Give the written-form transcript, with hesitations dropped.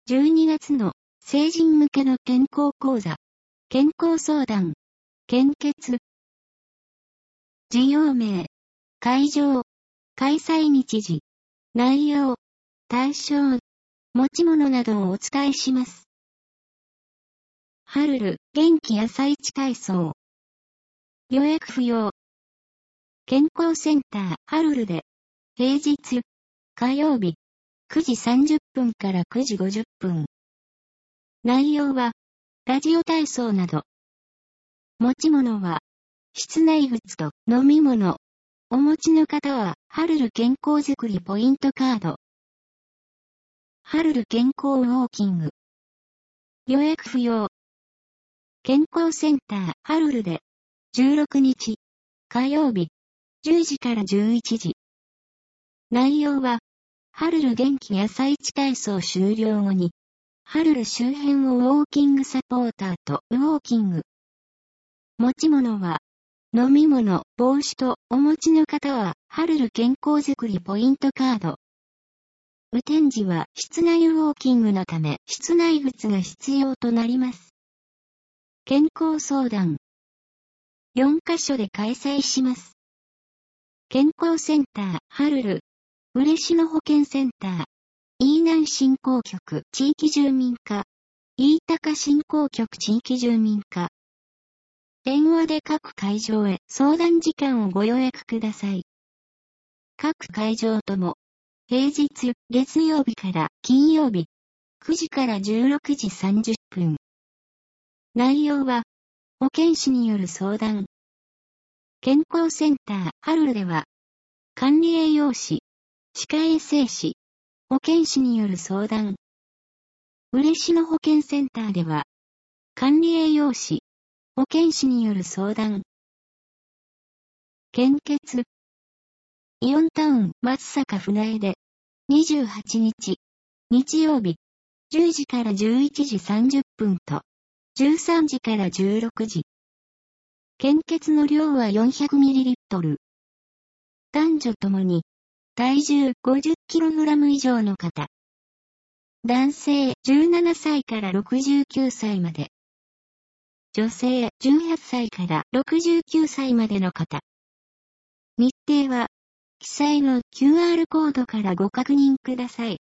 12月の成人向けの健康講座、健康相談、献血。事業名、会場、開催日時、内容、対象、持ち物などをお伝えします。ハルル元気朝市体操。予約不要。健康センターハルルで、平日、火曜日、9時30分から9時50分。内容は、ラジオ体操など。持ち物は、室内靴と飲み物。お持ちの方は、ハルル健康づくりポイントカード。ハルル健康ウォーキング。予約不要。健康センターハルルで、16日、火曜日、10時から11時。内容は、ハルル元気朝市体操終了後に、ハルル周辺をウォーキングサポーターとウォーキング。持ち物は、飲み物、帽子とお持ちの方は、ハルル健康づくりポイントカード。雨天時は室内ウォーキングのため、室内靴が必要となります。健康相談。4カ所で開催します。健康センター、ハルル。嬉野保健センター。飯南振興局地域住民課。飯高振興局地域住民課。電話で各会場へ相談時間をご予約ください。各会場とも、平日、月曜日から金曜日、9時から16時30分。内容は、保健師による相談。健康センター、ハルルでは、管理栄養士、歯科衛生士、保健師による相談。嬉野保健センターでは、管理栄養士、保健師による相談。献血。イオンタウン松坂船江で、28日、日曜日、10時から11時30分と、13時から16時。献血の量は 400ml。男女ともに、体重 50kg 以上の方。男性17歳から69歳まで。女性18歳から69歳までの方。日程は、記載の QR コードからご確認ください。